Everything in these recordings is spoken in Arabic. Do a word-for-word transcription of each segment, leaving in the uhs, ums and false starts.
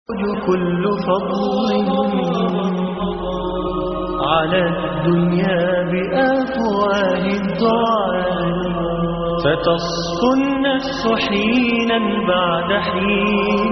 كل فضل على الدنيا بأفواه الدعاء، فتصفو النفس حينا بعد حين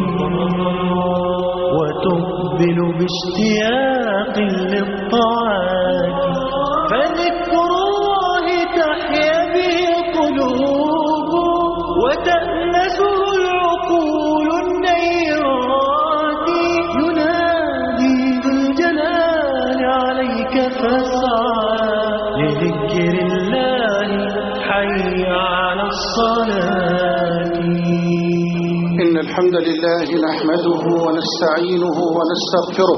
وتقبل باشتياق للطاعات، فذكر الله تحيا به قلوب وتأنسه العقول النيرات، ينادي بالجلال عليك فاسعى لذكر الله حي على الصلاة. إن الحمد لله نحمده ونستعينه ونستغفره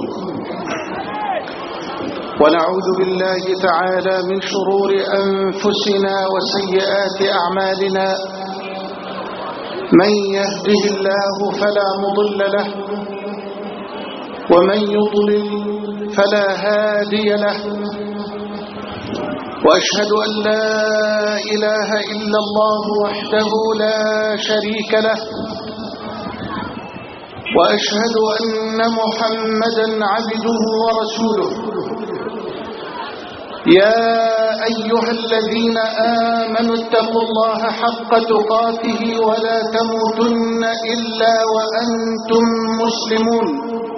ونعوذ بالله تعالى من شرور أنفسنا وسيئات أعمالنا، من يهده الله فلا مضل له ومن يضلل فلا هادي له، وأشهد أن لا إله إلا الله وحده لا شريك له، وأشهد أن محمدا عبده ورسوله. يا أيها الذين آمنوا اتقوا الله حق تقاته ولا تموتن إلا وأنتم مسلمون.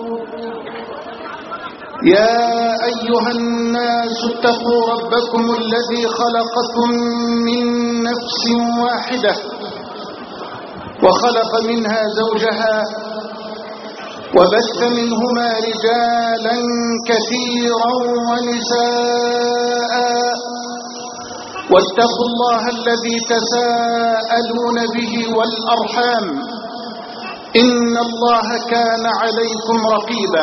يا أيها الناس اتقوا ربكم الذي خلقكم من نفس واحدة وخلق منها زوجها وبث منهما رجالا كثيرا ونساء، واتقوا الله الذي تساءلون به والأرحام، إن الله كان عليكم رقيبا.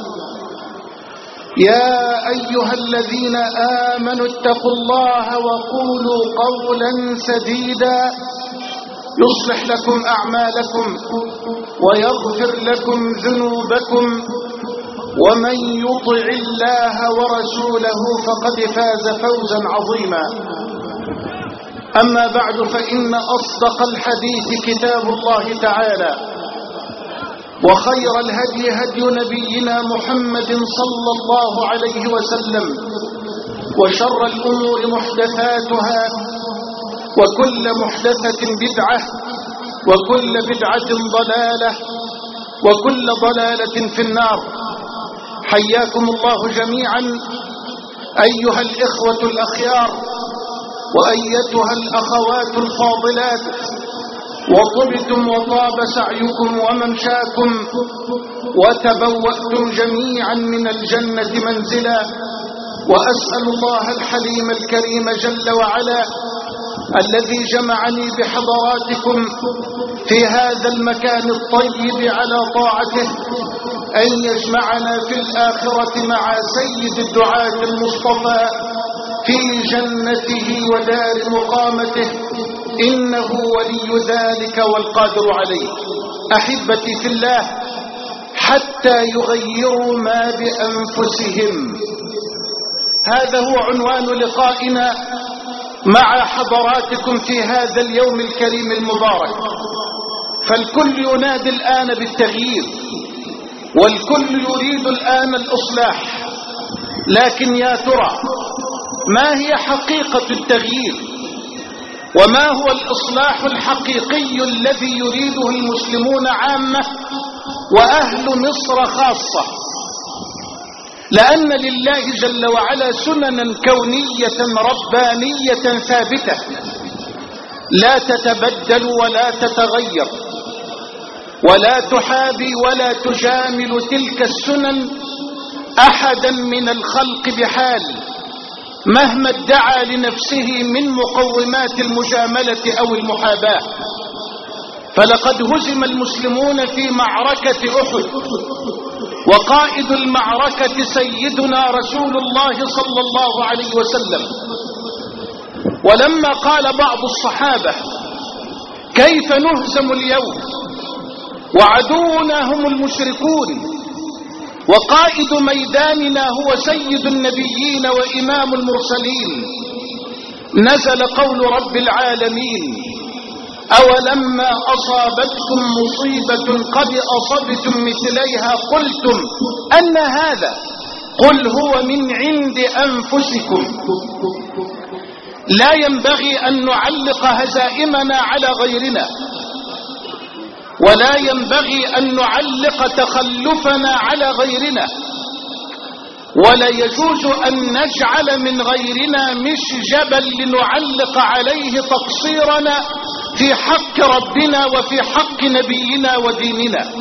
يا أيها الذين آمنوا اتقوا الله وقولوا قولا سديدا يصلح لكم أعمالكم ويغفر لكم ذنوبكم، ومن يطع الله ورسوله فقد فاز فوزا عظيما. أما بعد، فإن أصدق الحديث كتاب الله تعالى، وخير الهدي هدي نبينا محمد صلى الله عليه وسلم، وشر الأمور محدثاتها، وكل محدثة بدعة، وكل بدعة ضلالة، وكل ضلالة في النار. حياكم الله جميعا أيها الإخوة الأخيار وأيتها الأخوات الفاضلات، وطبتم وطاب سعيكم وممشاكم وتبوأتم جميعا من الجنة منزلا. وأسأل الله الحليم الكريم جل وعلا الذي جمعني بحضراتكم في هذا المكان الطيب على طاعته أن يجمعنا في الآخرة مع سيد الدعاة المصطفى في جنته ودار مقامته، إنه ولي ذلك والقادر عليه. أحبتي في الله، حتى يغيروا ما بأنفسهم، هذا هو عنوان لقائنا مع حضراتكم في هذا اليوم الكريم المبارك. فالكل ينادي الآن بالتغيير، والكل يريد الآن الإصلاح، لكن يا ترى ما هي حقيقة التغيير؟ وما هو الإصلاح الحقيقي الذي يريده المسلمون عامة وأهل مصر خاصة؟ لأن لله جل وعلا سننا كونية ربانية ثابتة لا تتبدل ولا تتغير، ولا تحابي ولا تجامل تلك السنن أحدا من الخلق بحال، مهما ادعى لنفسه من مقومات المجاملة أو المحاباة. فلقد هزم المسلمون في معركة أحد، وقائد المعركة سيدنا رسول الله صلى الله عليه وسلم. ولما قال بعض الصحابة: كيف نهزم اليوم وعدونا هم المشركون وقائد ميداننا هو سيد النبيين وإمام المرسلين، نزل قول رب العالمين: أولما أصابتكم مصيبة قد أصبتم مثليها قلتم أن هذا قل هو من عند أنفسكم. لا ينبغي أن نعلق هزائمنا على غيرنا، ولا ينبغي أن نعلق تخلفنا على غيرنا، ولا يجوز أن نجعل من غيرنا مشجبا لنعلق عليه تقصيرنا في حق ربنا وفي حق نبينا وديننا.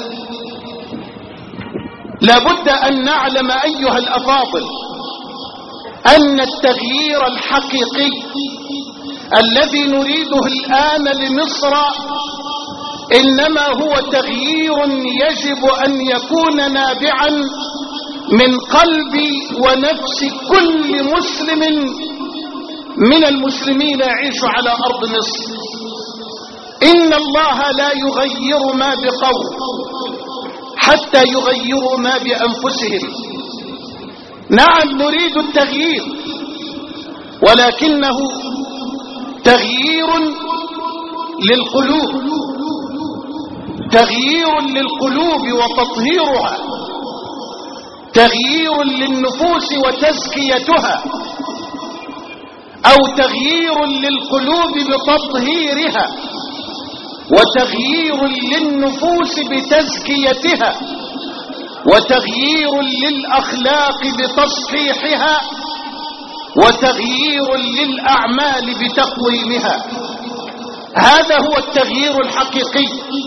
لابد أن نعلم أيها الأفاضل أن التغيير الحقيقي الذي نريده الآن لمصر إنما هو تغيير يجب أن يكون نابعا من قلب ونفس كل مسلم من المسلمين يعيش على أرض مصر. إن الله لا يغير ما بقوم حتى يغيروا ما بأنفسهم. نعم نريد التغيير، ولكنه تغيير للقلوب، تغيير للقلوب وتطهيرها، تغيير للنفوس وتزكيتها، أو تغيير للقلوب بتطهيرها، وتغيير للنفوس بتزكيتها، وتغيير للأخلاق بتصحيحها، وتغيير للأعمال بتقويمها. هذا هو التغيير الحقيقي،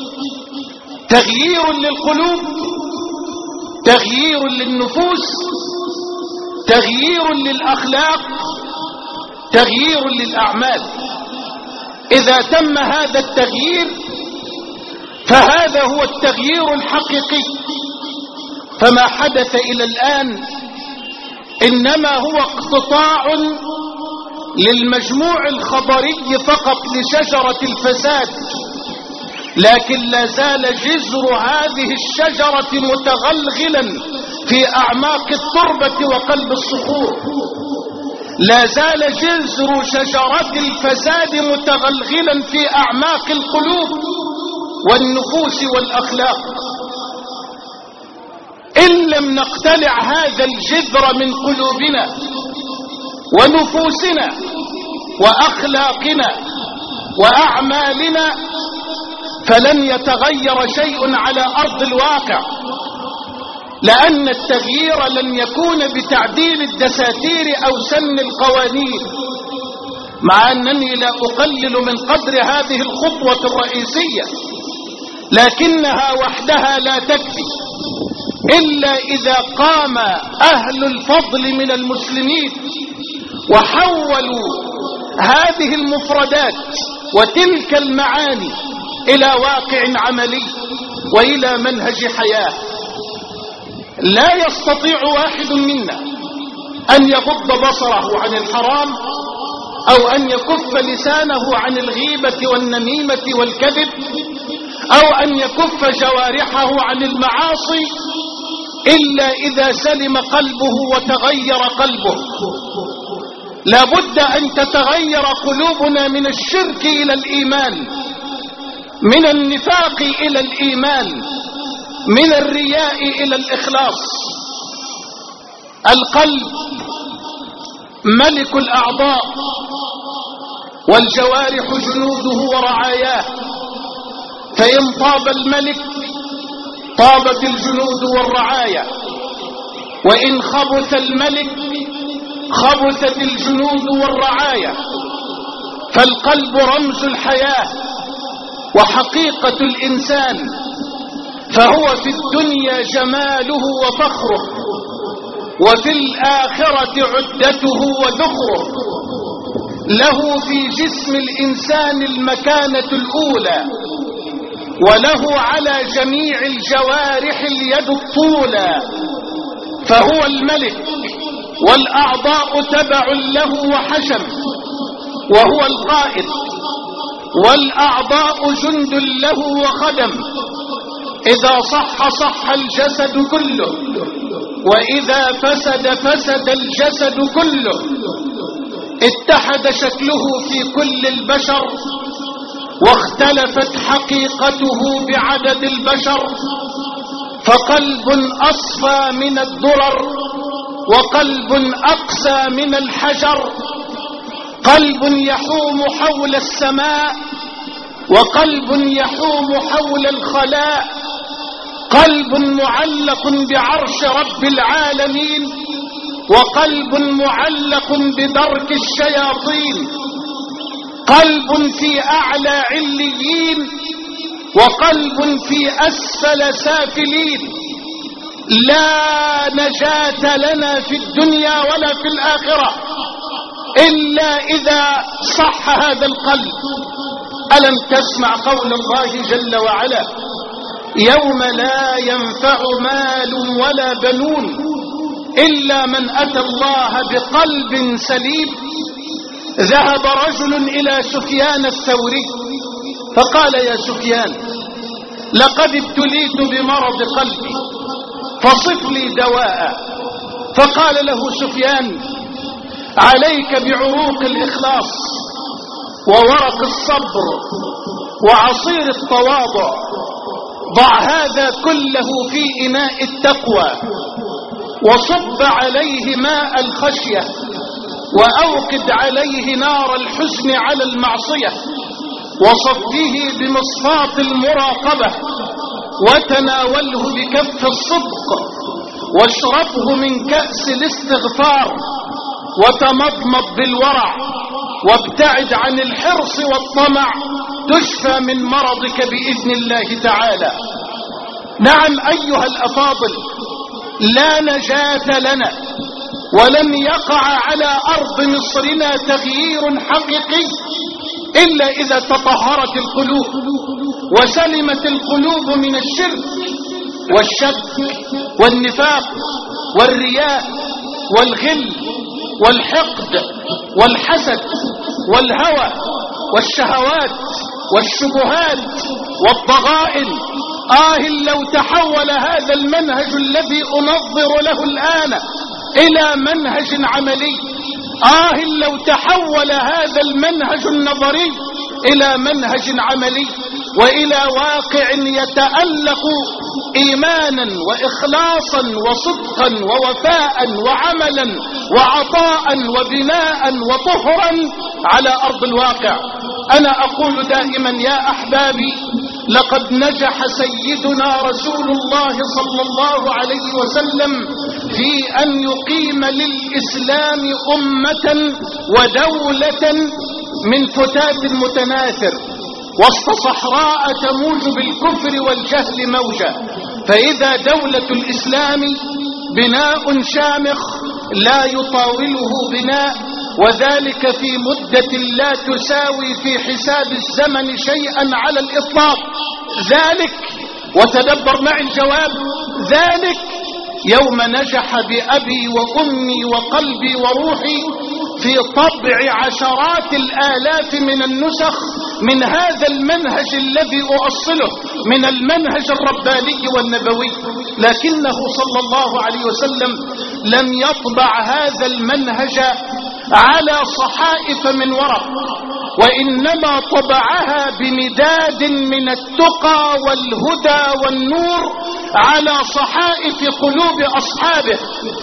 تغيير للقلوب، تغيير للنفوس، تغيير للأخلاق، تغيير للأعمال. إذا تم هذا التغيير فهذا هو التغيير الحقيقي. فما حدث إلى الآن إنما هو اقتطاع للمجموع الخبري فقط لشجرة الفساد، لكن لا زال جذر هذه الشجرة متغلغلا في أعماق التربة وقلب الصخور. لا زال جذر شجرة الفساد متغلغلا في أعماق القلوب والنفوس والأخلاق. إن لم نقتلع هذا الجذر من قلوبنا ونفوسنا وأخلاقنا وأعمالنا فلن يتغير شيء على أرض الواقع، لأن التغيير لن يكون بتعديل الدساتير أو سن القوانين، مع أنني لا أقلل من قدر هذه الخطوة الرئيسية، لكنها وحدها لا تكفي إلا إذا قام أهل الفضل من المسلمين وحولوا هذه المفردات وتلك المعاني إلى واقع عملي وإلى منهج حياة. لا يستطيع واحد منا أن يغض بصره عن الحرام أو أن يكف لسانه عن الغيبة والنميمة والكذب أو أن يكف جوارحه عن المعاصي إلا إذا سلم قلبه وتغير قلبه. لابد أن تتغير قلوبنا من الشرك إلى الإيمان، من النفاق إلى الإيمان، من الرياء إلى الإخلاص. القلب ملك الأعضاء والجوارح جنوده ورعاياه، فإن طاب الملك طابت الجنود والرعايا، وإن خبث الملك خبثت الجنود والرعايا. فالقلب رمز الحياة وحقيقة الإنسان، فهو في الدنيا جماله وفخره، وفي الآخرة عدته وذخره. له في جسم الإنسان المكانة الأولى، وله على جميع الجوارح اليد الطولى، فهو الملك والأعضاء تبع له وحشم، وهو القائد والأعضاء جند له وخدم. إذا صح صح الجسد كله، وإذا فسد فسد الجسد كله. اتحد شكله في كل البشر، واختلفت حقيقته بعدد البشر، فقلب أصفى من الدرر، وقلب أقسى من الحجر، قلب يحوم حول السماء، وقلب يحوم حول الخلاء، قلب معلق بعرش رب العالمين، وقلب معلق بدرك الشياطين، قلب في أعلى عليين، وقلب في أسفل سافلين. لا نجاة لنا في الدنيا ولا في الآخرة إلا إذا صح هذا القلب. ألم تسمع قول الله جل وعلا: يوم لا ينفع مال ولا بنون إلا من أتى الله بقلب سليم. ذهب رجل إلى سفيان الثوري فقال: يا سفيان، لقد ابتليت بمرض قلبي فصف لي دواء. فقال له سفيان: عليك بعروق الإخلاص وورق الصبر وعصير التواضع. ضع هذا كله في إناء التقوى، وصب عليه ماء الخشية، وأوقد عليه نار الحزن على المعصية، وصفه بمصفاة المراقبة، وتناوله بكف الصدق، واشربه من كأس الاستغفار، وتمضمض بالورع، وابتعد عن الحرص والطمع، تشفى من مرضك بإذن الله تعالى. نعم أيها الأفاضل، لا نجاة لنا، ولن يقع على أرض مصرنا تغيير حقيقي إلا إذا تطهرت القلوب، وسلمت القلوب من الشرك والشك والنفاق والرياء والغل والحقد والحسد والهوى والشهوات والشبهات والضغائن. آه لو تحول هذا المنهج الذي أنظر له الآن إلى منهج عملي، آه لو تحول هذا المنهج النظري إلى منهج عملي، وإلى واقع يتألق إيمانا وإخلاصا وصدقا ووفاء وعملا وعطاء وبناء وطهرا على أرض الواقع. أنا أقول دائما يا أحبابي، لقد نجح سيدنا رسول الله صلى الله عليه وسلم في أن يقيم للإسلام أمة ودولة من فتات متناثر وسط صحراء تموج بالكفر والجهل موجا. فإذا دولة الإسلام بناء شامخ لا يطاوله بناء، وذلك في مدة لا تساوي في حساب الزمن شيئا على الإطلاق. ذلك، وتدبر معي الجواب، ذلك يوم نجح بأبي وأمي وقلبي وروحي في طبع عشرات الآلاف من النسخ من هذا المنهج الذي أؤصله من المنهج الرباني والنبوي. لكنه صلى الله عليه وسلم لم يطبع هذا المنهج على صحائف من ورق، وإنما طبعها بمداد من التقى والهدى والنور على صحائف قلوب أصحابه،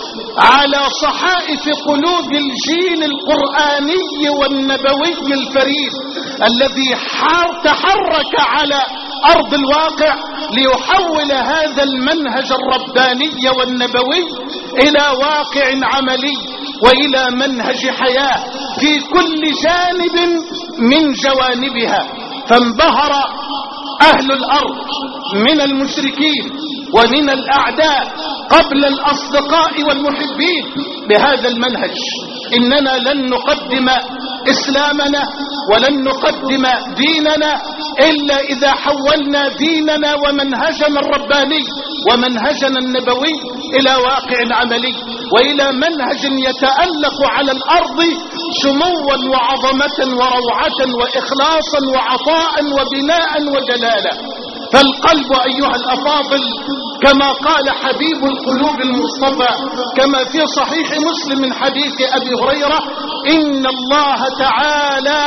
على صحائف قلوب الجيل القرآني والنبوي الفريد الذي تحرك على أرض الواقع ليحول هذا المنهج الرباني والنبوي إلى واقع عملي وإلى منهج حياة في كل جانب من جوانبها. فانبهر أهل الأرض من المشركين ومن الأعداء قبل الأصدقاء والمحبين بهذا المنهج. إننا لن نقدم إسلامنا ولن نقدم ديننا إلا إذا حولنا ديننا ومنهجنا الرباني ومنهجنا النبوي إلى واقع عملي، وإلى منهج يتألق على الأرض سموا وعظمة وروعة وإخلاصا وعطاء وبناء وجلالا. فالقلب أيها الأفاضل كما قال حبيب القلوب المصطفى كما في صحيح مسلم من حديث أبي هريرة: إن الله تعالى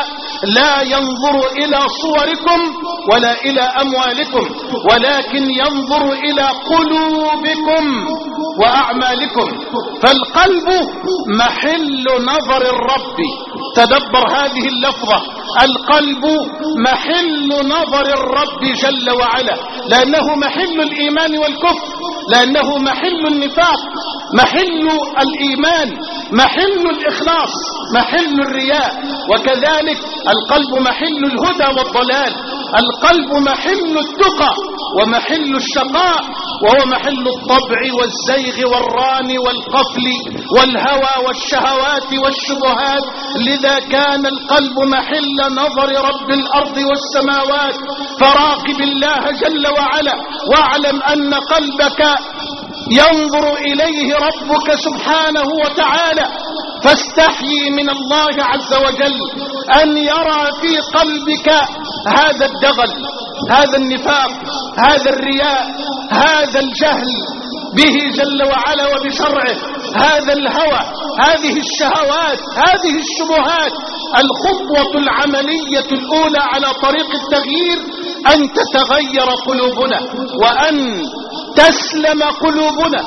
لا ينظر إلى صوركم ولا إلى أموالكم، ولكن ينظر إلى قلوبكم وأعمالكم. فالقلب محل نظر الرب. تدبر هذه اللفظة، القلب محل نظر الرب جل وعلا، لأنه محل الإيمان والكفر، لأنه محل النفاق، محل الإيمان، محل الإخلاص، محل الرياء. وكذلك القلب محل الهدى والضلال، القلب محل التقى ومحل الشقاء، وهو محل الطبع والزيغ والران والقفل والهوى والشهوات والشبهات. لذا كان القلب محل نظر رب الأرض والسماوات. فراقب الله جل وعلا واعلم أن قلبك ينظر إليه ربك سبحانه وتعالى، فاستحيي من الله عز وجل أن يرى في قلبك هذا الدغل، هذا النفاق، هذا الرياء، هذا الجهل به جل وعلا وبشرعه، هذا الهوى، هذه الشهوات، هذه الشبهات. الخطوة العملية الأولى على طريق التغيير أن تتغير قلوبنا وأن تسلم قلوبنا.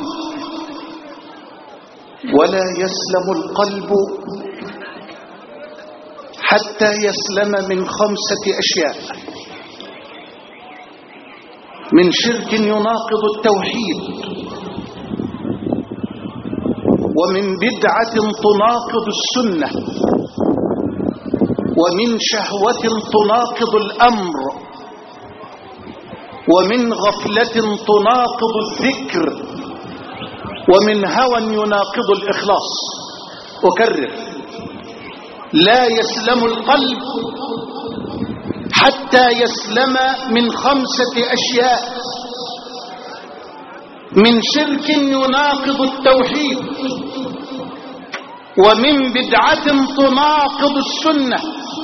ولا يسلم القلب حتى يسلم من خمسة أشياء: من شرك يناقض التوحيد، ومن بدعة تناقض السنة، ومن شهوة تناقض الأمر، ومن غفلة تناقض الذكر، ومن هوى يناقض الإخلاص. أكرر: لا يسلم القلب حتى يسلم من خمسة أشياء: من شرك يناقض التوحيد، ومن بدعة تناقض السنة،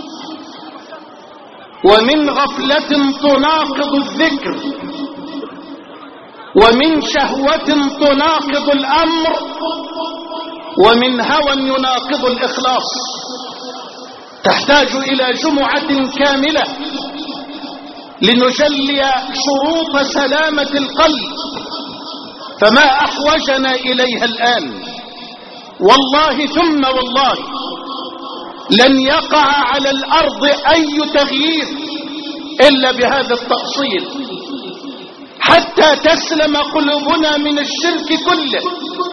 ومن غفلة تناقض الذكر، ومن شهوة تناقض الأمر، ومن هوى يناقض الإخلاص. تحتاج إلى جمعة كاملة لنجلي شروط سلامة القلب، فما أحوجنا إليها الآن. والله ثم والله لن يقع على الأرض أي تغيير إلا بهذا التأصيل، حتى تسلم قلوبنا من الشرك كله.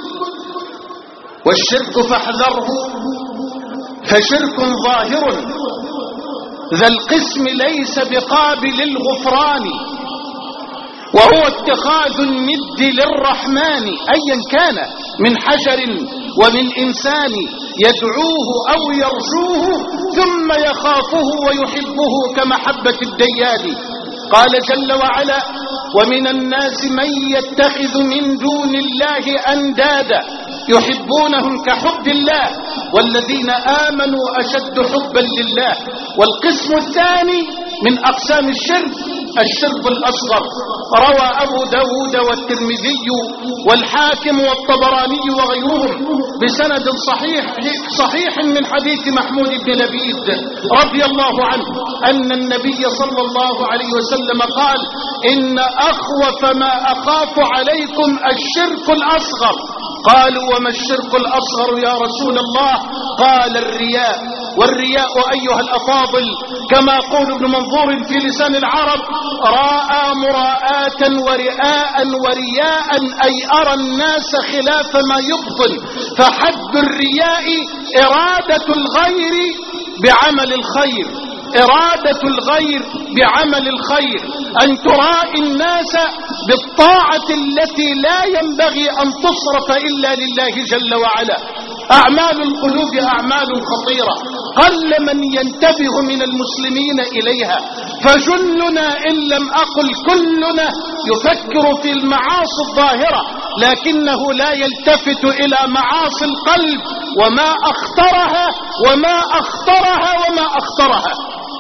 والشرك فاحذره، فشرك ظاهر ذا القسم ليس بقابل الغفران، وهو اتخاذ الند للرحمن أيا كان، من حجر ومن إنسان يدعوه أو يرجوه ثم يخافه ويحبه كمحبة الديان. قال جل وعلا: ومن الناس من يتخذ من دون الله أندادا يحبونهم كحب الله والذين آمنوا أشد حبا لله. والقسم الثاني من أقسام الشرك الشرك الأصغر. روى أبو داود والترمذي والحاكم والطبراني وغيرهم بسند صحيح صحيح من حديث محمود بن لبيد رضي الله عنه أن النبي صلى الله عليه وسلم قال: إن أخوف ما أخاف عليكم الشرك الأصغر. قالوا: وما الشرك الأصغر يا رسول الله؟ قال: الرياء. والرياء أيها الأفاضل كما يقول ابن منظور في لسان العرب: راء مراءة ورئاء ورياء، أي أرى الناس خلاف ما يبطل. فحد الرياء إرادة الغير بعمل الخير، إرادة الغير بعمل الخير، أن ترائي الناس بالطاعة التي لا ينبغي أن تصرف إلا لله جل وعلا. أعمال القلوب أعمال خطيرة، قل من ينتبه من المسلمين إليها، فجلنا إن لم أقل كلنا يفكر في المعاصي الظاهرة، لكنه لا يلتفت إلى معاصي القلب وما أخطرها وما أخطرها وما أخطرها.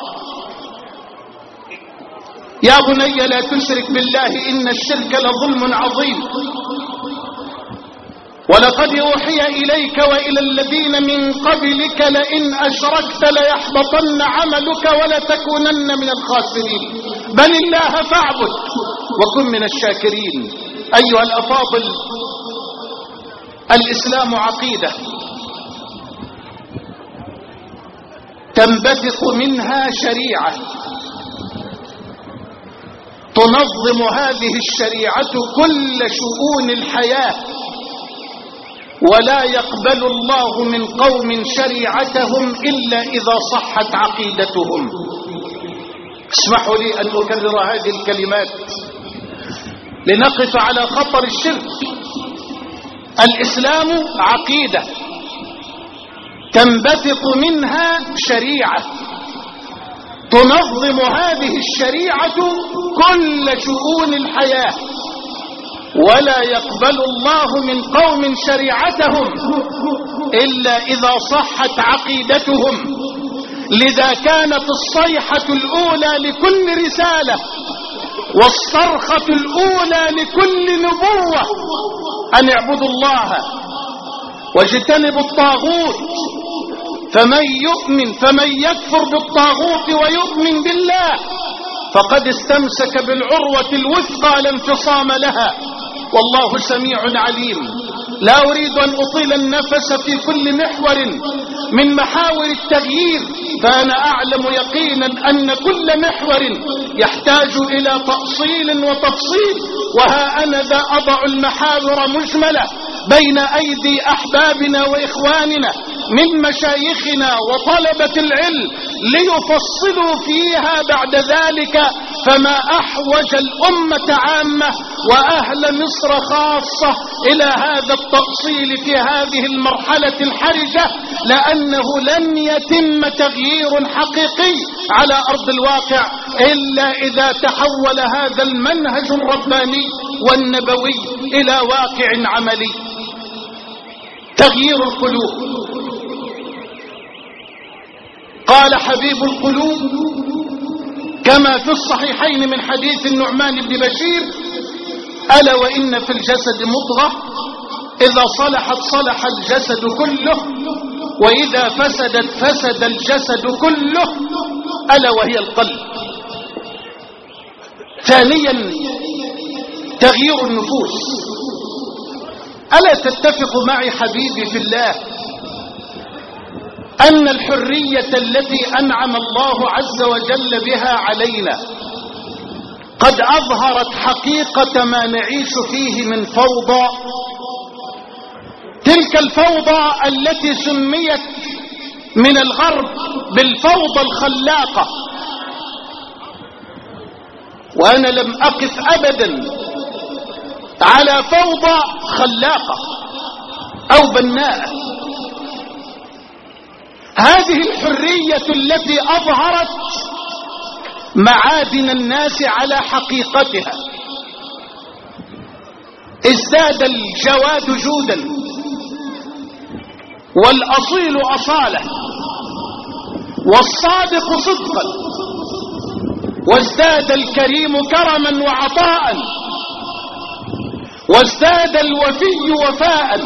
يا بني لا تشرك بالله إن الشرك لظلم عظيم. ولقد أوحي إليك وإلى الذين من قبلك لئن أشركت ليحبطن عملك ولتكونن من الخاسرين بل الله فاعبد وكن من الشاكرين. أيها الأفاضل، الإسلام عقيدة تنبثق منها شريعة تنظم هذه الشريعة كل شؤون الحياة، ولا يقبل الله من قوم شريعتهم إلا إذا صحت عقيدتهم. اسمحوا لي أن أكرر هذه الكلمات لنقف على خطر الشرك. الإسلام عقيدة تنبثق منها شريعة تنظم هذه الشريعة كل شؤون الحياة، ولا يقبل الله من قوم شريعتهم إلا إذا صحت عقيدتهم. لذا كانت الصيحة الأولى لكل رسالة والصرخة الأولى لكل نبوة أن اعبدوا الله واجتنبوا الطاغوت. فمن يؤمن فمن يكفر بالطاغوت ويؤمن بالله فقد استمسك بالعروة الوثقى لا انفصام لها، والله سميع عليم. لا أريد أن أطيل النفس في كل محور من محاور التغيير، فأنا أعلم يقينا أن كل محور يحتاج إلى تأصيل وتفصيل، وها أنا ذا أضع المحاور مجملة بين أيدي أحبابنا وإخواننا من مشايخنا وطلبة العلم ليفصلوا فيها بعد ذلك. فما أحوج الأمة عامة وأهل مصر خاصة إلى هذا التأصيل في هذه المرحلة الحرجة، لأنه لن يتم تغيير حقيقي على أرض الواقع إلا إذا تحول هذا المنهج الرباني والنبوي إلى واقع عملي. تغيير القلوب. قال حبيب القلوب كما في الصحيحين من حديث النعمان بن بشير: ألا وإن في الجسد مضغة إذا صلحت صلح الجسد كله وإذا فسدت فسد الجسد كله، ألا وهي القلب. ثانيا تغيير النفوس. ألا تتفق معي حبيبي في الله أن الحرية التي أنعم الله عز وجل بها علينا قد أظهرت حقيقة ما نعيش فيه من فوضى؟ تلك الفوضى التي سميت من الغرب بالفوضى الخلاقة، وأنا لم أقف أبدا على فوضى خلاقة أو بناءة. هذه الحرية التي أظهرت معادن الناس على حقيقتها. ازداد الجواد جودا والأصيل أصالة والصادق صدقا، وازداد الكريم كرما وعطاء، وازداد الوفي وفاء.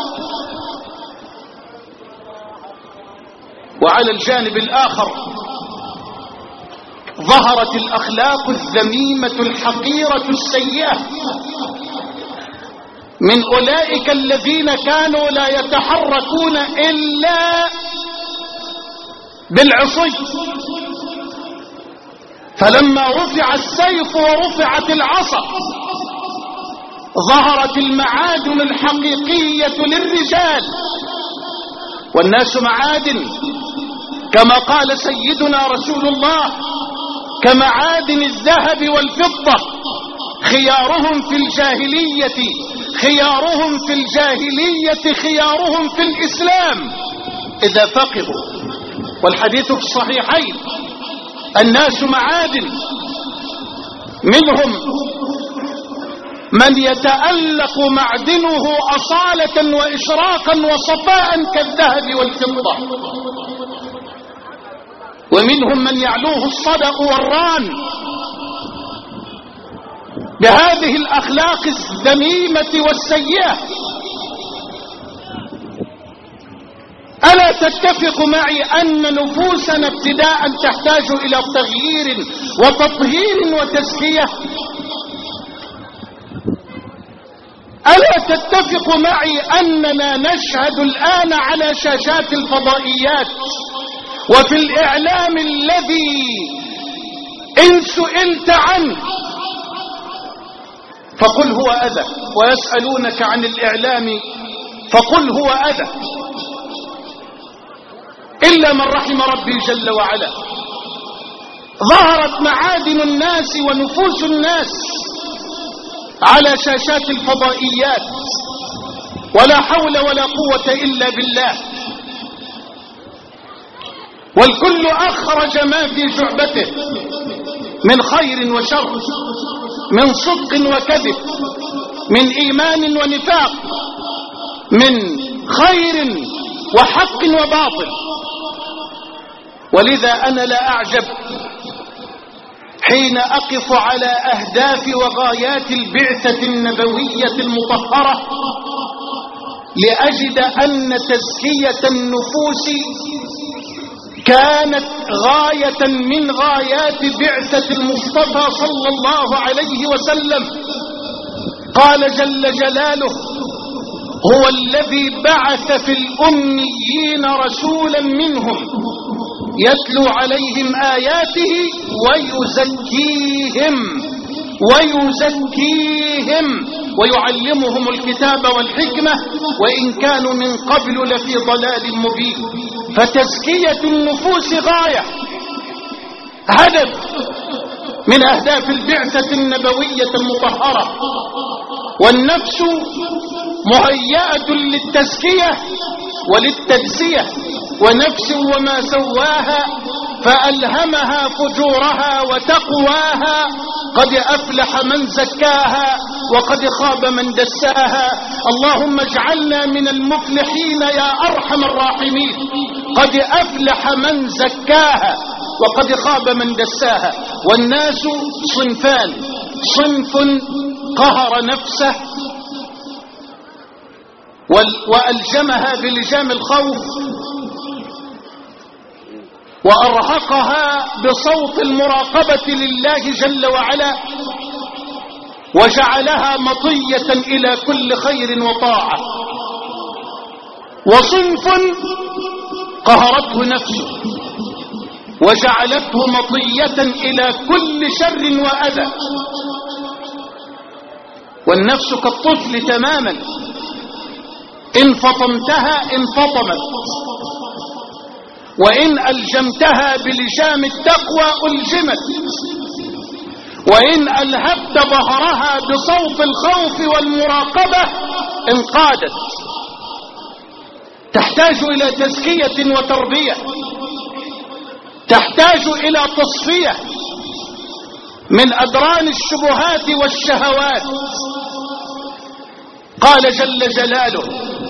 وعلى الجانب الآخر ظهرت الأخلاق الذميمة الحقيرة السيئة من أولئك الذين كانوا لا يتحركون إلا بالعصي، فلما رفع السيف ورفعت العصا ظهرت المعادن الحقيقية للرجال. والناس معادن كما قال سيدنا رسول الله: كمعادن الذهب والفضة خيارهم في الجاهلية خيارهم في الجاهلية خيارهم في الإسلام إذا فقهوا. والحديث في الصحيحين: الناس معادن، منهم من يتألق معدنه أصالة وإشراقا وصفاء كالذهب والفضة، ومنهم من يعلوه الصدق والران. بهذه الأخلاق الذميمة والسيئة ألا تتفق معي أن نفوسنا ابتداء تحتاج إلى تغيير وتطهير وتزكية؟ ألا تتفق معي أننا نشهد الآن على شاشات الفضائيات وفي الإعلام الذي إن سئلت عنه فقل هو أذى، ويسألونك عن الإعلام فقل هو أذى، إلا من رحم ربي جل وعلا. ظهرت معادن الناس ونفوس الناس على شاشات الفضائيات، ولا حول ولا قوة إلا بالله، والكل أخرج ما في جعبته من خير وشر، من صدق وكذب، من إيمان ونفاق، من خير وحق وباطل. ولذا أنا لا أعجب حين أقف على أهداف وغايات البعثة النبوية المطهرة لأجد أن تزكية النفوس كانت غاية من غايات بعثة المصطفى صلى الله عليه وسلم. قال جل جلاله: هو الذي بعث في الأميين رسولا منهم يتلو عليهم آياته ويزكيهم ويزكيهم ويعلمهم الكتاب والحكمة وإن كانوا من قبل لفي ضلال مبين. فتزكية النفوس غاية، هدف من أهداف البعثة النبوية المطهرة، والنفس مهيئة للتزكية وللتجزية. ونفس وما سواها فألهمها فجورها وتقواها، قد أفلح من زكاها وقد خاب من دساها. اللهم اجعلنا من المفلحين يا أرحم الراحمين. قد أفلح من زكاها وقد خاب من دساها. والناس صنفان: صنف قهر نفسه وألجمها بلجام الخوف وأرهقها بصوت المراقبة لله جل وعلا وجعلها مطية إلى كل خير وطاعة. وصنف قهرته نفسه وجعلته مطية إلى كل شر وأذى. والنفس كالطفل تماما، إن فطمتها انفطمت، وإن ألجمتها بلجام التقوى ألجمت، وإن ألهبت ظهرها بصوت الخوف والمراقبة انقادت. تحتاج إلى تزكية وتربية، تحتاج إلى تصفية من أدران الشبهات والشهوات. قال جل جلاله: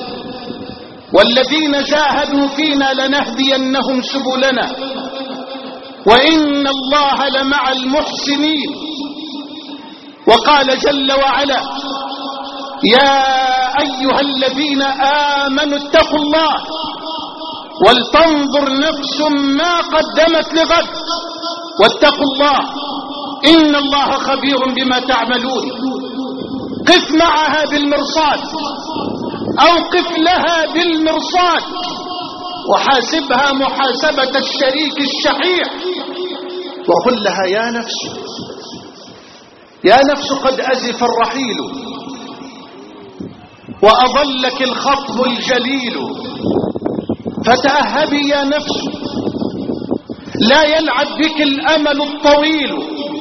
والذين جاهدوا فينا لنهدينهم سبلنا وإن الله لمع المحسنين. وقال جل وعلا: يا أيها الذين آمنوا اتقوا الله ولتنظر نفس ما قدمت لغد واتقوا الله إن الله خبير بما تعملون. قف معها بالمرصاد أو قف لها بالمرصاد وحاسبها محاسبة الشريك الشحيح، وقل لها: يا نفس يا نفس قد أزف الرحيل وأضلك الخطب الجليل، فتأهبي يا نفس، لا يلعب بك الأمل الطويل،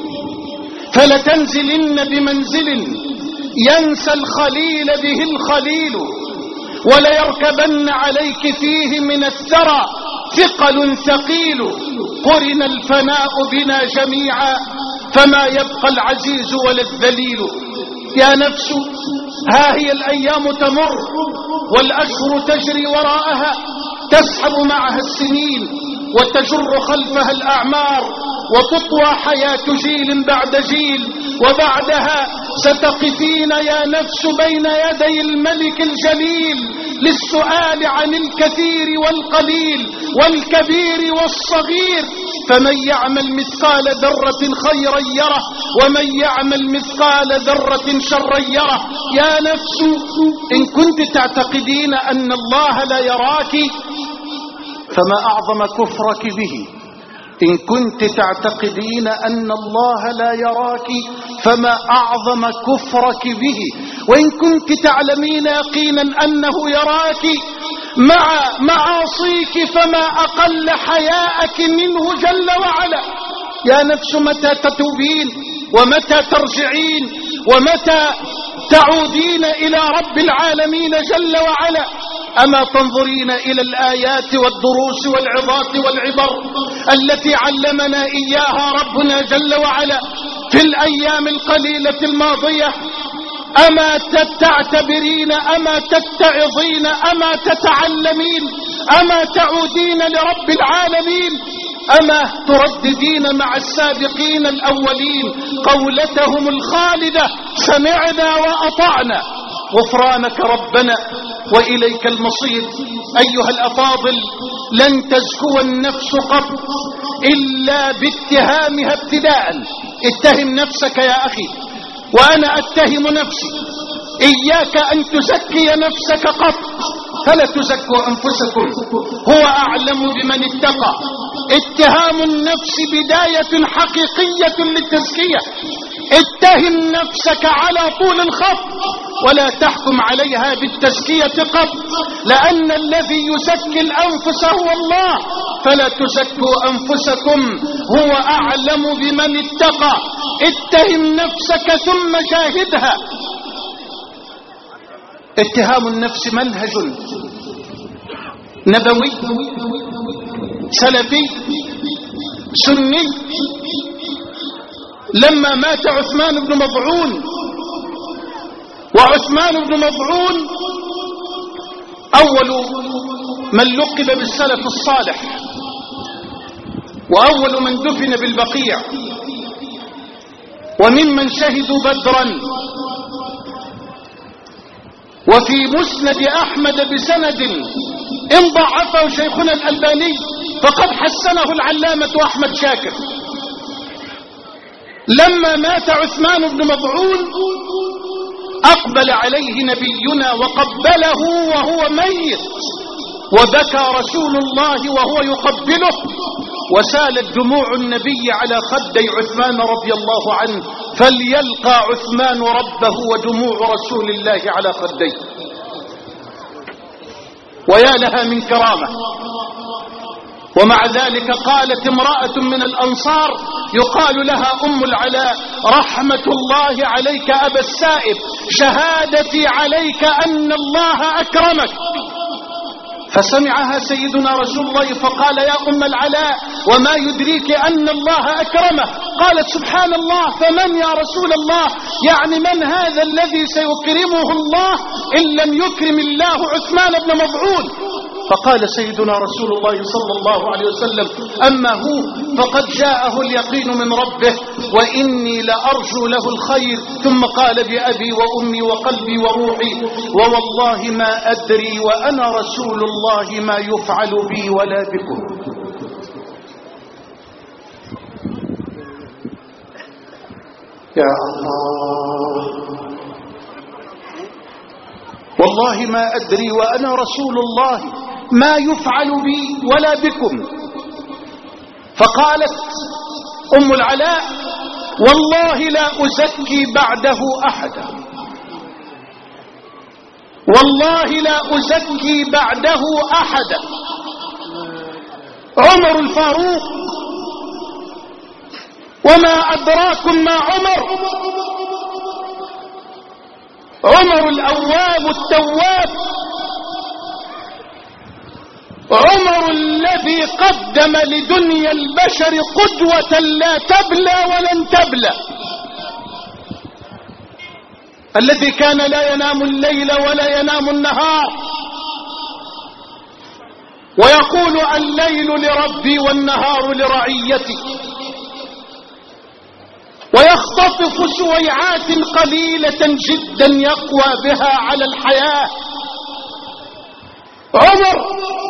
فلتنزلن بمنزل ينسى الخليل به الخليل، وليركبن عليك فيه من الثرى ثقل ثقيل. قرن الفناء بنا جميعا فما يبقى العزيز ولا الذليل. يا نفس، ها هي الأيام تمر والأشهر تجري وراءها، تسحب معها السنين وتجر خلفها الأعمار وتطوى حياة جيل بعد جيل، وبعدها ستقفين يا نفس بين يدي الملك الجليل للسؤال عن الكثير والقليل والكبير والصغير. فمن يعمل مثقال ذرة خيرا يره ومن يعمل مثقال ذرة شرا يره. يا نفس إن كنت تعتقدين أن الله لا يراك فما أعظم كفرك به. إن كنت تعتقدين أن الله لا يراك فما أعظم كفرك به. وإن كنت تعلمين يقينا أنه يراك مع معاصيك فما أقل حياءك منه جل وعلا. يا نفس متى تتوبين ومتى ترجعين ومتى تعودين إلى رب العالمين جل وعلا؟ أما تنظرين إلى الآيات والدروس والعظات والعبر التي علمنا إياها ربنا جل وعلا في الأيام القليلة الماضية؟ أما تعتبرين أما تتعظين أما تتعلمين أما تعودين لرب العالمين؟ أما ترددين مع السابقين الأولين قولتهم الخالدة سمعنا وأطعنا غفرانك ربنا وإليك المصير؟ أيها الأفاضل، لن تزكو النفس قط إلا باتهامها ابتداء. اتهم نفسك يا أخي وأنا أتهم نفسي. إياك أن تزكي نفسك قط، فلا تزكوا أنفسكم، هو أعلم بمن اتقى. اتهام النفس بداية حقيقية للتزكية. اتهم نفسك على طول الخط ولا تحكم عليها بالتزكية قط، لأن الذي يزكي الأنفس هو الله. فلا تزكوا أنفسكم، هو أعلم بمن اتقى. اتهم نفسك ثم جاهدها. اتهام النفس منهج نبوي سلفي سني. لما مات عثمان بن مظعون، وعثمان بن مظعون أول من لقب بالسلف الصالح وأول من دفن بالبقيع وممن شهدوا بدرا. وفي مسند أحمد بسند إن ضعفه شيخنا الألباني فقد حسنه العلامة أحمد شاكر. لما مات عثمان بن مظعون أقبل عليه نبينا وقبله وهو ميت، وبكى رسول الله وهو يقبله، وسالت دموع النبي على خدي عثمان رضي الله عنه. فليلقى عثمان ربه ودموع رسول الله على خديه. ويا لها من كرامة. ومع ذلك قالت امرأة من الأنصار يقال لها أم العلاء: رحمة الله عليك أبا السائب، شهادتي عليك أن الله أكرمك. فسمعها سيدنا رسول الله فقال: يا أم العلاء، وما يدريك أن الله أكرمه؟ قالت: سبحان الله، فمن يا رسول الله؟ يعني من هذا الذي سيكرمه الله إن لم يكرم الله عثمان بن مظعون؟ فقال سيدنا رسول الله صلى الله عليه وسلم: أما هو فقد جاءه اليقين من ربه وإني لأرجو له الخير. ثم قال: بأبي وأمي وقلبي وروحي ووالله ما أدري وأنا رسول الله ما يفعل بي ولا بكم. يا الله، والله ما أدري وأنا رسول الله ما يفعل بي ولا بكم. فقالت أم العلاء: والله لا أزكي بعده أحدا، والله لا أزكي بعده أحدا. عمر الفاروق، وما أدراكم ما عمر؟ عمر الأواب التواب، عمر الذي قدم لدنيا البشر قدوة لا تبلى ولن تبلى، الذي كان لا ينام الليل ولا ينام النهار، ويقول الليل لربي والنهار لرعيتي، ويختطف سويعات قليلة جدا يقوى بها على الحياة. عمر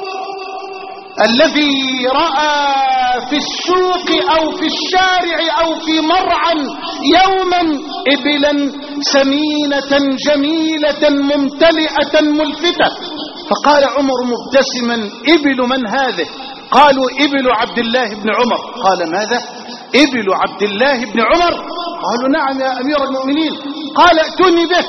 الذي رأى في السوق أو في الشارع أو في مرعى يوما إبلا سمينة جميلة ممتلئة ملفتة، فقال عمر مبتسما: إبل من هذه؟ قالوا: إبل عبد الله بن عمر. قال: ماذا؟ إبل عبد الله بن عمر؟ قالوا: نعم يا أمير المؤمنين. قال: ائتوني به.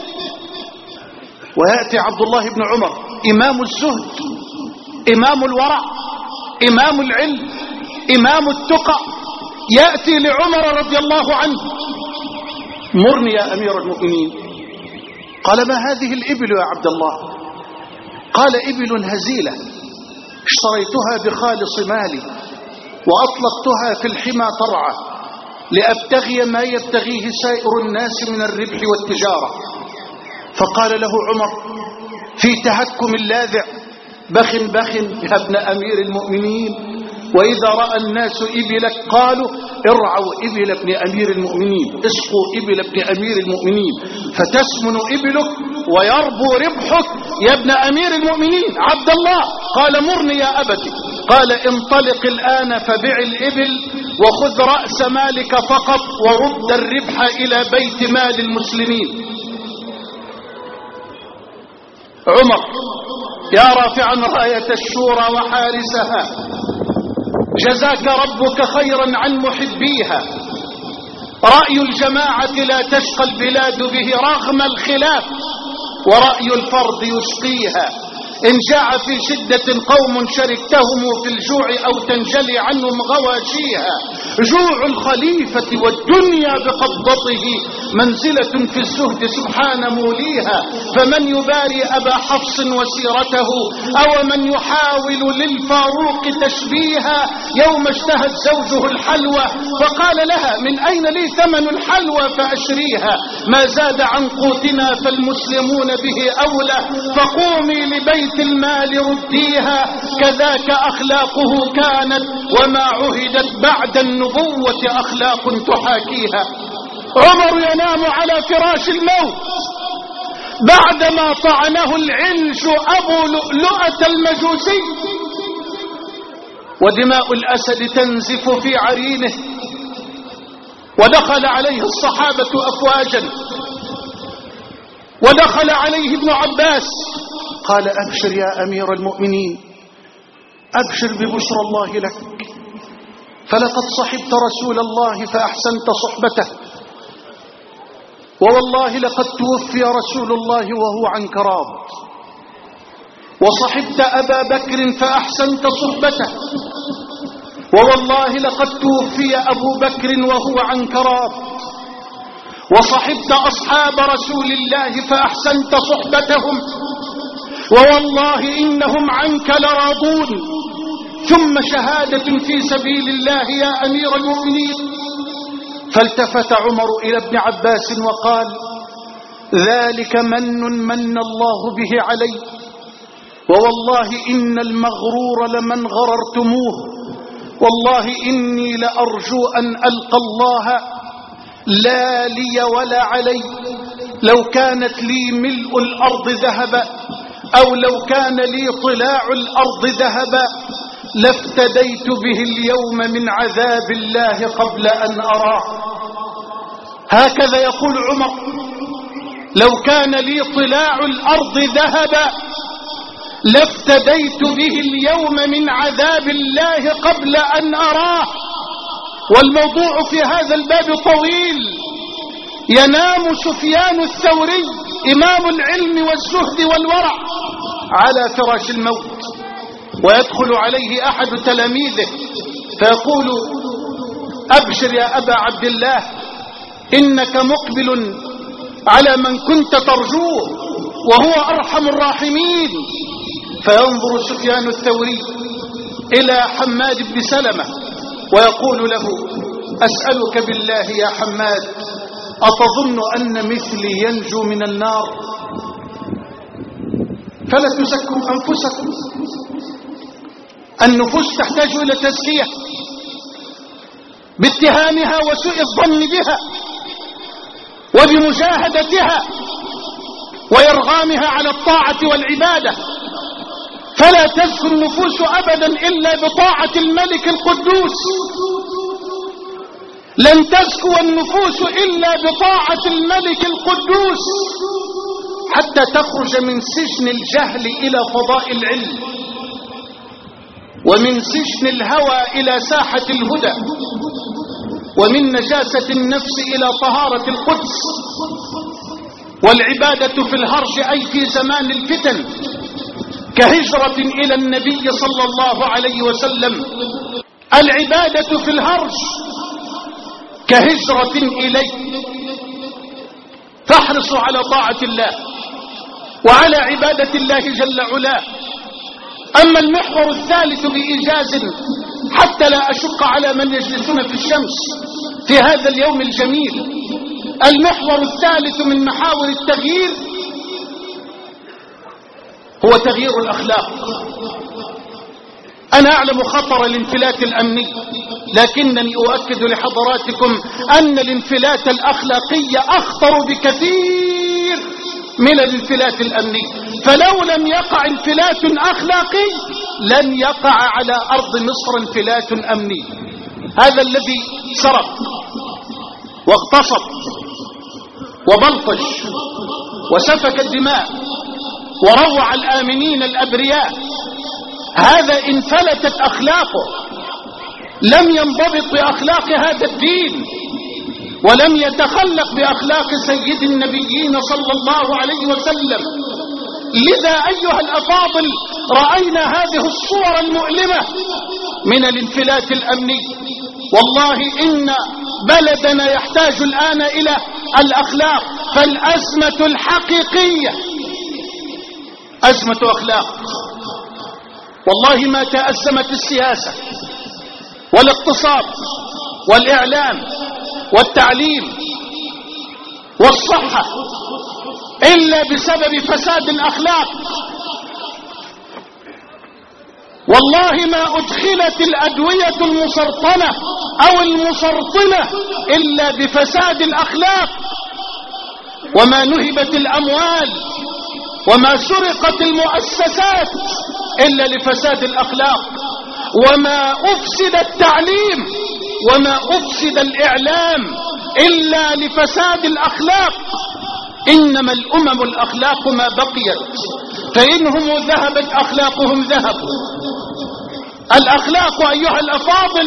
ويأتي عبد الله بن عمر إمام الزهد، إمام الورع، إمام العلم، إمام التقى، يأتي لعمر رضي الله عنه: مرني يا أمير المؤمنين. قال: ما هذه الإبل يا عبد الله؟ قال: إبل هزيلة اشتريتها بخالص مالي وأطلقتها في الحمى ترعى لأبتغي ما يبتغيه سائر الناس من الربح والتجارة. فقال له عمر في تهكم اللاذع: بخ بخ يا ابن أمير المؤمنين، وإذا رأى الناس إبلك قالوا: ارعوا إبل ابن أمير المؤمنين، اسقوا إبل ابن أمير المؤمنين، فتسمن إبلك ويربو ربحك يا ابن أمير المؤمنين. عبد الله قال: مرني يا أبتي. قال: انطلق الآن فبع الإبل وخذ رأس مالك فقط ورد الربح إلى بيت مال المسلمين. عمر يا رافعا راية الشورى وحارسها، جزاك ربك خيرا عن محبيها. رأي الجماعة لا تشقى البلاد به رغم الخلاف، ورأي الفرد يشقيها. إن جاع في شدة قوم شركتهم في الجوع أو تنجلي عنهم غواشيها. جوع الخليفة والدنيا بقبضته منزلة في الزهد سبحان موليها. فمن يباري أبا حفص وسيرته أو من يحاول للفاروق تشبيها. يوم اشتهت زوجه الحلوى فقال لها: من أين لي ثمن الحلوى فأشريها؟ ما زاد عن قوتنا فالمسلمون به أولى، فقومي لبيت المال رديها. كذاك أخلاقه كانت وما عهدت بعد النبوة أخلاق تحاكيها. عمر ينام على فراش الموت بعدما طعنه العنج أبو لؤلؤة المجوسي، ودماء الأسد تنزف في عرينه، ودخل عليه الصحابة أفواجا، ودخل عليه ابن عباس قال: أبشر يا أمير المؤمنين، أبشر ببشرى الله لك، فلقد صحبت رسول الله فأحسنت صحبته، ووالله لقد توفي رسول الله وهو عنك راض، وصحبت أبا بكر فأحسنت صحبته، ووالله لقد توفي أبو بكر وهو عنك راض، وصحبت أصحاب رسول الله فأحسنت صحبتهم، ووالله إنهم عنك لراضون. ثم شهادة في سبيل الله يا أمير المؤمنين. فالتفت عمر إلى ابن عباس وقال: ذلك من من الله به علي، ووالله إن المغرور لمن غررتموه، والله إني لأرجو أن ألقى الله لا لي ولا علي. لو كانت لي ملء الأرض ذهبا أو لو كان لي طلاع الأرض ذهبا لافتديت به اليوم من عذاب الله قبل أن أراه. هكذا يقول عمر: لو كان لي طلاع الأرض ذهبا لافتديت به اليوم من عذاب الله قبل أن أراه. والموضوع في هذا الباب طويل. ينام سفيان الثوري إمام العلم والزهد والورع على فراش الموت، ويدخل عليه أحد تلاميذه فيقول: أبشر يا أبا عبد الله، إنك مقبل على من كنت ترجوه وهو أرحم الراحمين. فينظر سفيان الثوري إلى حماد بن سلمة ويقول له: أسألك بالله يا حماد، أتظن أن مثلي ينجو من النار؟ فلا تزكوا أنفسكم، النفوس تحتاج إلى تزكية باتهامها وسوء الظن بها وبمجاهدتها وإرغامها على الطاعة والعبادة، فلا تزكو النفوس أبدا إلا بطاعة الملك القدوس. لن تزكو النفوس إلا بطاعة الملك القدوس حتى تخرج من سجن الجهل إلى فضاء العلم، ومن سجن الهوى إلى ساحة الهدى، ومن نجاسة النفس إلى طهارة القدس. والعبادة في الهرج أي في زمان الفتن كهجرة إلى النبي صلى الله عليه وسلم. العبادة في الهرج كهجرة إليه، تحرص على طاعة الله وعلى عبادة الله جل علاه. أما المحور الثالث بإيجاز حتى لا أشق على من يجلسون في الشمس في هذا اليوم الجميل، المحور الثالث من محاور التغيير هو تغيير الأخلاق. أنا أعلم خطر الانفلات الأمني، لكنني أؤكد لحضراتكم أن الانفلات الأخلاقي أخطر بكثير من الانفلات الأمني. فلو لم يقع انفلات أخلاقي لن يقع على أرض مصر انفلات أمني. هذا الذي سرق واغتصب وبلطج وسفك الدماء وروع الآمنين الأبرياء، هذا انفلتت أخلاقه، لم ينضبط بأخلاق هذا الدين، ولم يتخلق بأخلاق سيد النبيين صلى الله عليه وسلم. لذا أيها الأفاضل رأينا هذه الصور المؤلمة من الانفلات الأمني. والله إن بلدنا يحتاج الآن إلى الأخلاق، فالأزمة الحقيقية أزمة أخلاق. والله ما تأزمت السياسة والاقتصاد والإعلام والتعليم والصحة إلا بسبب فساد الأخلاق. والله ما أدخلت الأدوية المسرطنة أو المسرطنة إلا بفساد الأخلاق، وما نهبت الأموال وما سرقت المؤسسات إلا لفساد الأخلاق، وما أفسد التعليم وما أفسد الإعلام إلا لفساد الأخلاق. إنما الأمم الأخلاق ما بقيت، فإنهم ذهبت أخلاقهم ذهبوا. الأخلاق أيها الأفاضل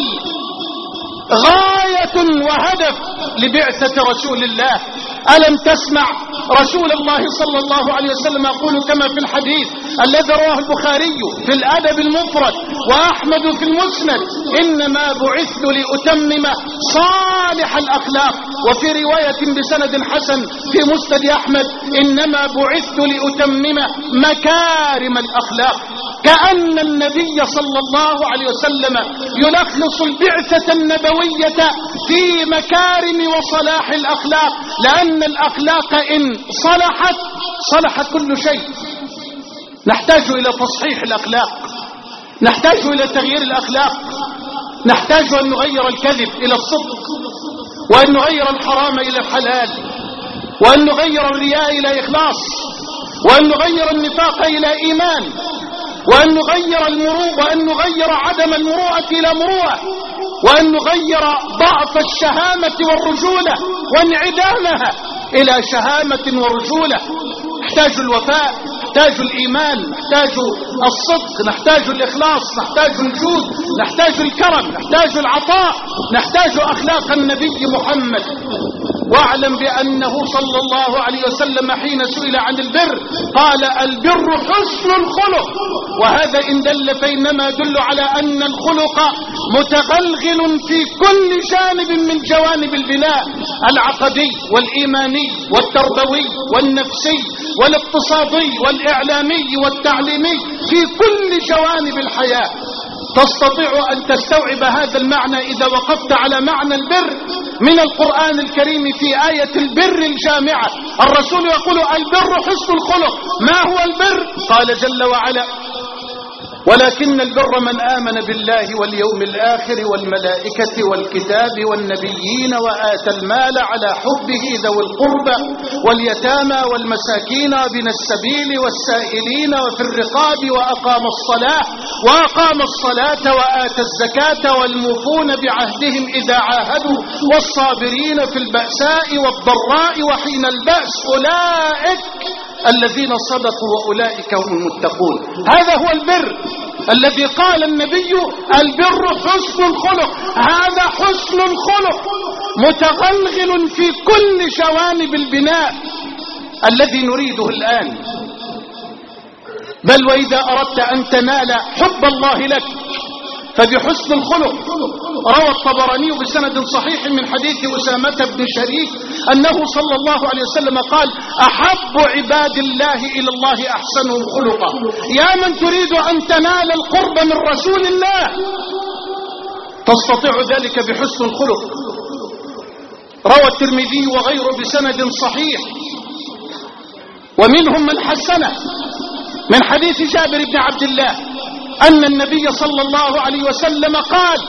غاية وهدف لبعثة رسول الله. ألم تسمع رسول الله صلى الله عليه وسلم يقول كما في الحديث الذي رواه البخاري في الأدب المفرد وأحمد في المسند: إنما بعثت لأتمم صالح الأخلاق. وفي رواية بسند حسن في مسند أحمد: إنما بعثت لأتمم مكارم الأخلاق. كأن النبي صلى الله عليه وسلم يلخص البعثة النبوية في مكارم وصلاح الأخلاق، لأن الأخلاق إن صلحت صلح كل شيء. نحتاج إلى تصحيح الأخلاق، نحتاج إلى تغيير الأخلاق، نحتاج أن نغير الكذب إلى الصدق، وأن نغير الحرام إلى الحلال، وأن نغير الرياء إلى إخلاص، وأن نغير النفاق إلى إيمان، وأن نغير المروءة وأن نغير عدم المروءة إلى مروءة، وأن نغير ضعف الشهامة والرجولة وانعدامها إلى شهامة ورجولة. نحتاج الوفاء، نحتاج الإيمان، نحتاج الصدق، نحتاج الإخلاص، نحتاج الجود، نحتاج الكرم، نحتاج العطاء، نحتاج أخلاق النبي محمد. واعلم بأنه صلى الله عليه وسلم حين سئل عن البر قال: البر حسن الخلق. وهذا إن دل فإنما يدل على أن الخلق متغلغل في كل جانب من جوانب البناء العقدي والإيماني والتربوي والنفسي والاقتصادي والإعلامي والتعليمي، في كل جوانب الحياة. تستطيع أن تستوعب هذا المعنى إذا وقفت على معنى البر من القرآن الكريم في آية البر الجامعة. الرسول يقول: البر حسن الخلق. ما هو البر؟ قال جل وعلا: ولكن البر من آمن بالله واليوم الآخر والملائكة والكتاب والنبيين وآتى المال على حبه ذوي القربى واليتامى والمساكين وابن السبيل والسائلين وفي الرقاب وأقام الصلاة وأقام الصلاة وآتى الزكاة والموفون بعهدهم إذا عاهدوا والصابرين في البأساء والضراء وحين البأس أولئك الذين صدقوا وأولئك هم المتقون. هذا هو البر الذي قال النبي البر حسن الخلق. هذا حسن الخلق متغلغل في كل جوانب البناء الذي نريده الآن. بل وإذا أردت أن تنال حب الله لك فبحسن الخلق. روى الطبراني بسند صحيح من حديث أسامة بن شريك أنه صلى الله عليه وسلم قال أحب عباد الله إلى الله أحسنهم خلقا. يا من تريد أن تنال القرب من رسول الله تستطيع ذلك بحسن الخلق. روى الترمذي وغيره بسند صحيح ومنهم من حسنه من حديث جابر بن عبد الله أن النبي صلى الله عليه وسلم قال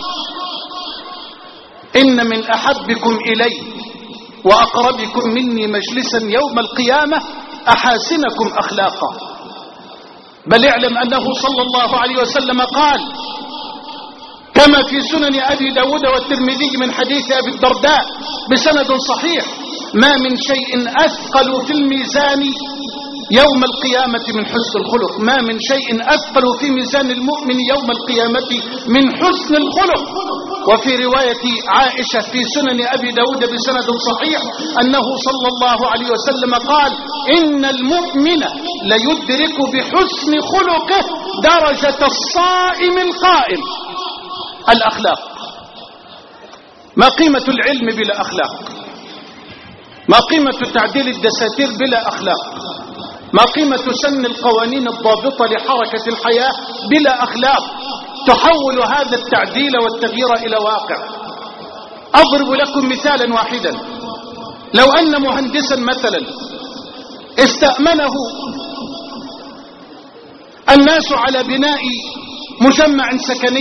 إن من أحبكم إلي وأقربكم مني مجلسا يوم القيامة أحاسنكم أخلاقا. بل اعلم أنه صلى الله عليه وسلم قال كما في سنن أبي داود والترمذي من حديث أبي الدرداء بسند صحيح ما من شيء أثقل في الميزان يوم القيامة من حسن الخلق. ما من شيء أثقل في ميزان المؤمن يوم القيامة من حسن الخلق. وفي رواية عائشة في سنن أبي داود بسند صحيح أنه صلى الله عليه وسلم قال إن المؤمن ليدرك بحسن خلقه درجة الصائم القائم. الأخلاق. ما قيمة العلم بلا أخلاق؟ ما قيمة تعديل الدساتير بلا أخلاق؟ ما قيمة سن القوانين الضابطة لحركة الحياة بلا أخلاق تحول هذا التعديل والتغيير إلى واقع؟ أضرب لكم مثالا واحدا. لو أن مهندسا مثلا استأمنه الناس على بناء مجمع سكني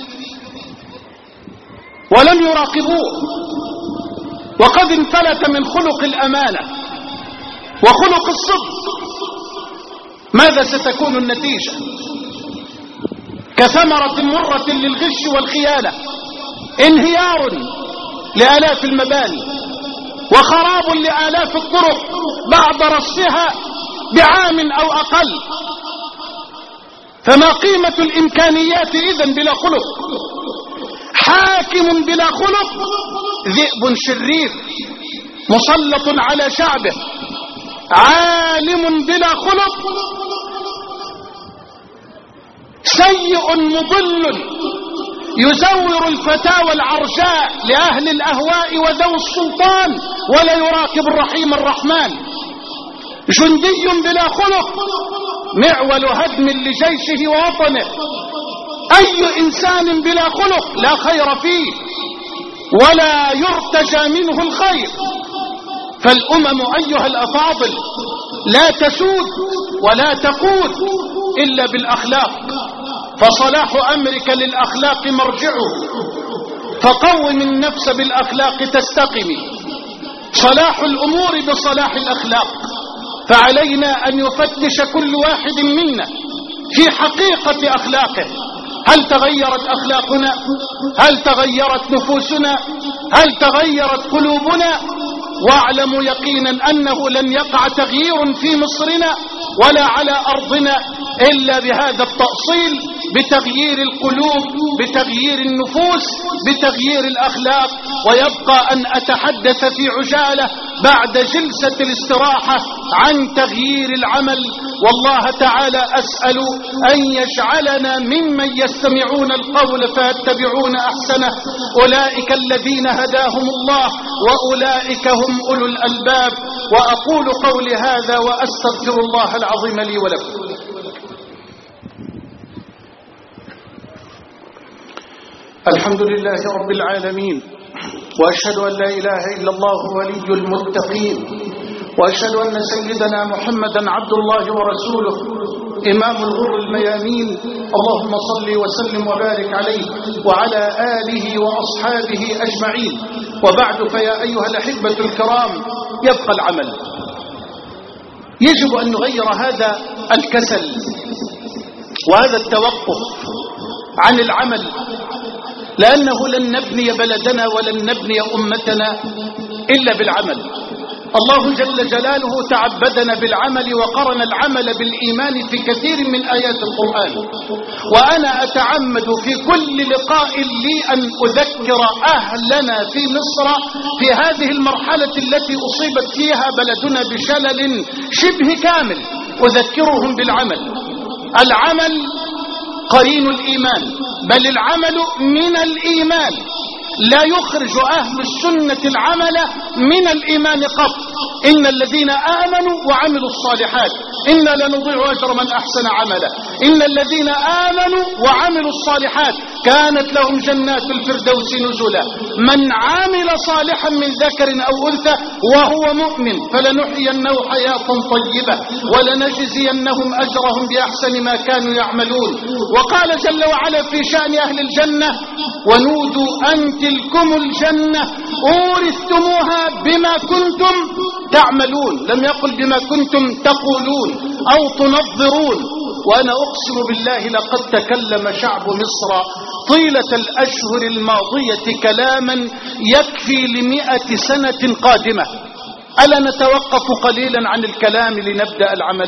ولم يراقبوه وقد انفلت من خلق الأمانة وخلق الصدق، ماذا ستكون النتيجة؟ كثمرة مرة للغش والخيانة، انهيار لآلاف المباني وخراب لآلاف الطرق بعد رصها بعام أو أقل. فما قيمة الإمكانيات إذن بلا خلق؟ حاكم بلا خلق ذئب شرير مسلط على شعبه. عالم بلا خلق سيء مضل يزور الفتاوى العرجاء لأهل الأهواء وذوي السلطان ولا يراقب الرحيم الرحمن. جندي بلا خلق معول هدم لجيشه ووطنه. أي إنسان بلا خلق لا خير فيه ولا يرتجى منه الخير. فالأمم أيها الأفاضل لا تسود ولا تقود إلا بالأخلاق. فصلاح أمرك للأخلاق مرجعه، فقوم النفس بالأخلاق تستقمي. صلاح الأمور بصلاح الأخلاق. فعلينا أن يفتش كل واحد منا في حقيقة أخلاقه. هل تغيرت أخلاقنا؟ هل تغيرت نفوسنا؟ هل تغيرت قلوبنا؟ واعلموا يقينا أنه لن يقع تغيير في مصرنا ولا على أرضنا إلا بهذا التأصيل، بتغيير القلوب، بتغيير النفوس، بتغيير الأخلاق. ويبقى أن أتحدث في عجالة بعد جلسة الاستراحة عن تغيير العمل. والله تعالى أسأل أن يجعلنا ممن يستمعون القول فيتبعون أحسنه. أولئك الذين هداهم الله وأولئك هم أولو الألباب. وأقول قولي هذا وأستغفر الله العظيم لي ولكم. الحمد لله رب العالمين، وأشهد أن لا إله إلا الله ولي المتقين، وأشهد أن سيدنا محمدا عبد الله ورسوله إمام الغر الميامين، اللهم صل وسلم وبارك عليه وعلى آله وأصحابه أجمعين. وبعد، فيا أيها الأحبة الكرام، يبقى العمل. يجب أن نغير هذا الكسل وهذا التوقف عن العمل، لأنه لن نبني بلدنا ولن نبني أمتنا إلا بالعمل. الله جل جلاله تعبدنا بالعمل وقرن العمل بالإيمان في كثير من آيات القرآن. وأنا أتعمد في كل لقاء لي أن أذكر أهلنا في مصر في هذه المرحلة التي أصيبت فيها بلدنا بشلل شبه كامل، أذكرهم بالعمل. العمل قرين الإيمان، بل العمل من الإيمان. لا يخرج أهل السنة العمل من الإيمان قط. إن الذين آمنوا وعملوا الصالحات إنا لنضيع أجر من أحسن عملا. إن الذين آمنوا وعملوا الصالحات كانت لهم جنات الفردوس نزلا. من عمل صالحا من ذكر أو أنثى وهو مؤمن فلنحيينه حياة طيبة ولنجزينهم أجرهم بأحسن ما كانوا يعملون. وقال جل وعلا في شأن أهل الجنة: ونودوا أن تلكم الجنة أورثتموها بما كنتم تعملون. لم يقل بما كنتم تقولون أو تنظرون. وأنا أقسم بالله لقد تكلم شعب مصر طيلة الأشهر الماضية كلاما يكفي لمئة سنة قادمة. ألا نتوقف قليلا عن الكلام لنبدأ العمل؟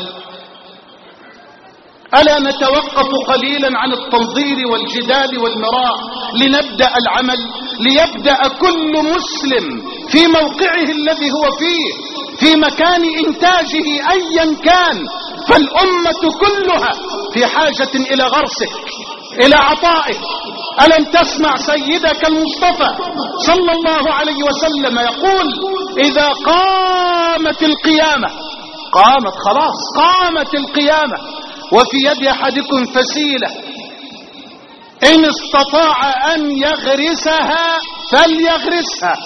ألا نتوقف قليلا عن التنظير والجدال والمراء لنبدأ العمل؟ ليبدأ كل مسلم في موقعه الذي هو فيه، في مكان إنتاجه أيا كان. فالأمة كلها في حاجة إلى غرسك، إلى عطائك. ألم تسمع سيدك المصطفى صلى الله عليه وسلم يقول: إذا قامت القيامة، قامت خلاص، قامت القيامة وفي يد أحدكم فسيلة إن استطاع أن يغرسها فليغرسها.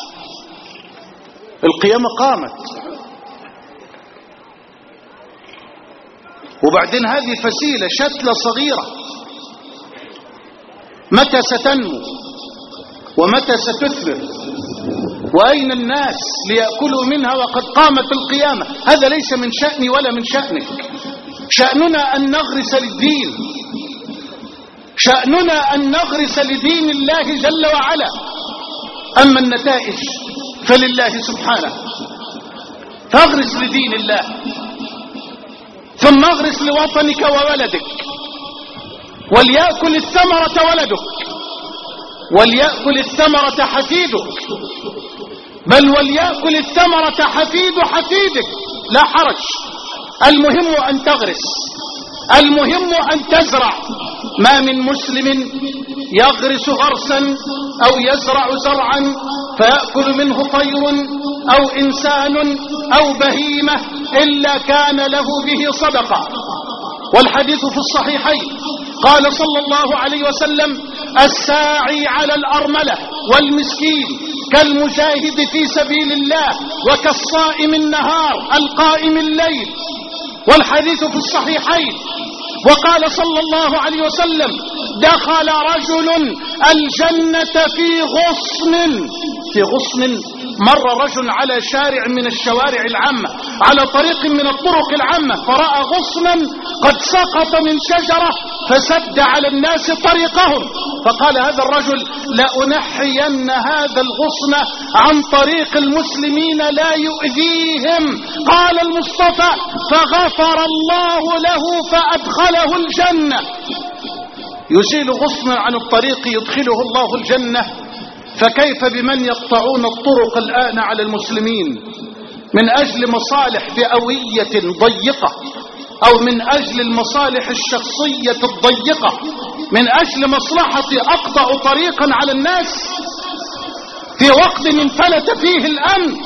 القيامة قامت. وبعدين هذه فسيلة شتلة صغيرة، متى ستنمو ومتى ستثمر وأين الناس ليأكلوا منها وقد قامت القيامة؟ هذا ليس من شأني ولا من شأنك. شأننا أن نغرس للدين، شأننا أن نغرس لدين الله جل وعلا. أما النتائج فلله سبحانه. فاغرس لدين الله، ثم اغرس لوطنك وولدك، وليأكل الثمرة ولدك، وليأكل الثمرة حفيدك، بل وليأكل الثمرة حفيد حفيدك، لا حرج. المهم أن تغرس، المهم أن تزرع. ما من مسلم يغرس غرسا أو يزرع زرعا فيأكل منه طير أو إنسان أو بهيمة إلا كان له به صدقة. والحديث في الصحيحين قال صلى الله عليه وسلم: الساعي على الأرملة والمسكين كالمجاهد في سبيل الله وكالصائم النهار القائم الليل. والحديث في الصحيحين وقال صلى الله عليه وسلم: دخل رجل الجنة في غصن. في غصن، مر رجل على شارع من الشوارع العامة، على طريق من الطرق العامة، فرأى غصنا قد سقط من شجرة فسد على الناس طريقهم. فقال هذا الرجل: لأنحين هذا الغصن عن طريق المسلمين لا يؤذيهم. قال المصطفى: فغفر الله له فأدخله الجنة. يزيل غصنا عن الطريق يدخله الله الجنة، فكيف بمن يقطعون الطرق الآن على المسلمين من أجل مصالح فئوية ضيقة، أو من أجل المصالح الشخصية الضيقة، من أجل مصلحة أقطع طريقا على الناس في وقت انفلت فيه الأمن،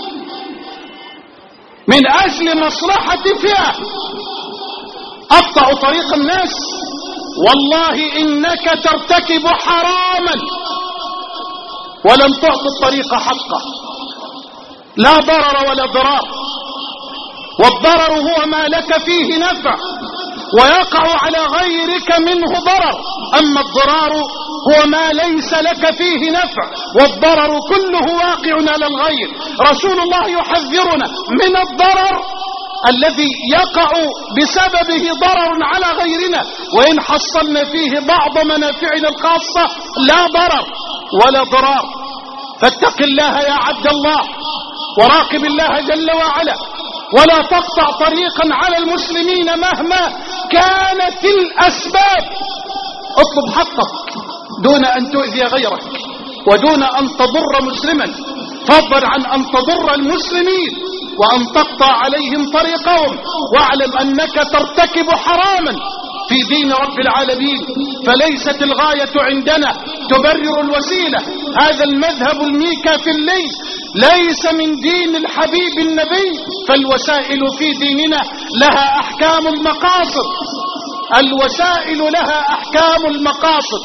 من أجل مصلحة فئة أقطع طريق الناس. والله إنك ترتكب حراما ولم تعط الطريق حقه. لا ضرر ولا ضرار، والضرر هو ما لك فيه نفع ويقع على غيرك منه ضرر. أما الضرار هو ما ليس لك فيه نفع، والضرر كله واقع على الغير. رسول الله يحذرنا من الضرر الذي يقع بسببه ضرر على غيرنا، وإن حصلنا فيه بعض منافعنا الخاصة لا ضرر ولا ضرار. فاتق الله يا عبد الله، وراقب الله جل وعلا، ولا تقطع طريقا على المسلمين مهما كانت الأسباب. اطلب حقك دون أن تؤذي غيرك، ودون أن تضر مسلما، فضلا عن أن تضر المسلمين وأن تقطع عليهم طريقهم. واعلم أنك ترتكب حراما في دين رب العالمين، فليست الغاية عندنا تبرر الوسيلة. هذا المذهب الميكافيلي ليس من دين الحبيب النبي، فالوسائل في ديننا لها أحكام المقاصد. الوسائل لها أحكام المقاصد.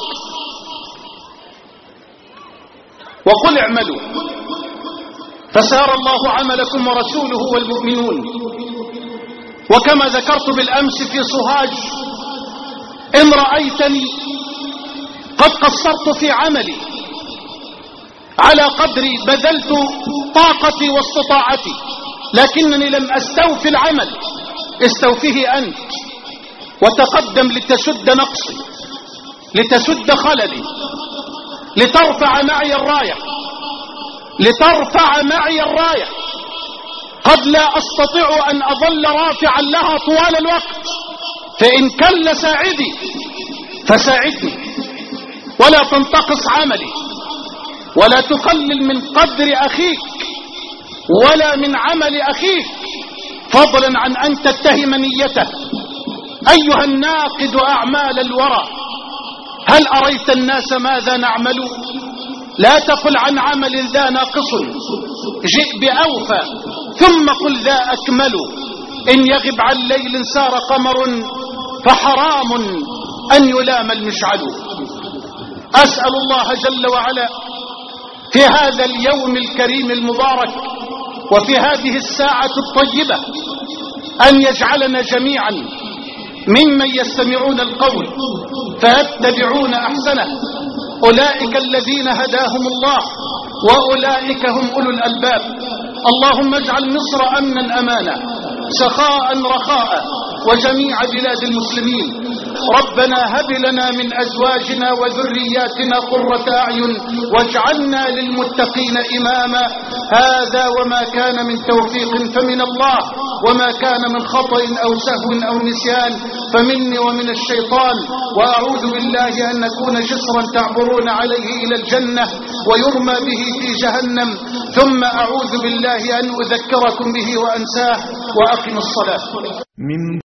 وقل اعملوا فسار الله عملكم ورسوله والمؤمنون. وكما ذكرت بالأمس في صهاج، إن رأيتني قد قصرت في عملي على قدر بذلت طاقتي واستطاعتي، لكنني لم أستوفي العمل، استوفيه أنت، وتقدم لتسد نقصي، لتسد خللي، لترفع معي الراية، لترفع معي الراية. قد لا أستطيع أن أظل رافعا لها طوال الوقت، فإن كل ساعدي فساعدني، ولا تنتقص عملي، ولا تقلل من قدر أخيك ولا من عمل أخيك، فضلا عن أن تتهم نيته. أيها الناقد أعمال الورى، هل أريت الناس ماذا نعمل؟ لا تقل عن عمل ذا ناقص، جئ بأوفى ثم قل ذا أكمل. إن يغب عن ليل سار قمر، فحرام أن يلام المشعل. أسأل الله جل وعلا في هذا اليوم الكريم المبارك، وفي هذه الساعة الطيبة، أن يجعلنا جميعا ممن يستمعون القول فيتبعون أحسنه. أولئك الذين هداهم الله، وأولئك هم أولو الألباب. اللهم اجعل مصر أمنا أمانا، سخاء رخاء، وجميع بلاد المسلمين. ربنا هب لنا من أزواجنا وذرياتنا قرة أعين واجعلنا للمتقين إماما. هذا وما كان من توفيق فمن الله، وما كان من خطأ أو سهو أو نسيان فمني ومن الشيطان. وأعوذ بالله أن نكون جسرا تعبرون عليه إلى الجنة ويرمى به في جهنم، ثم أعوذ بالله أن أذكركم به وأنساه. وأقم الصلاة.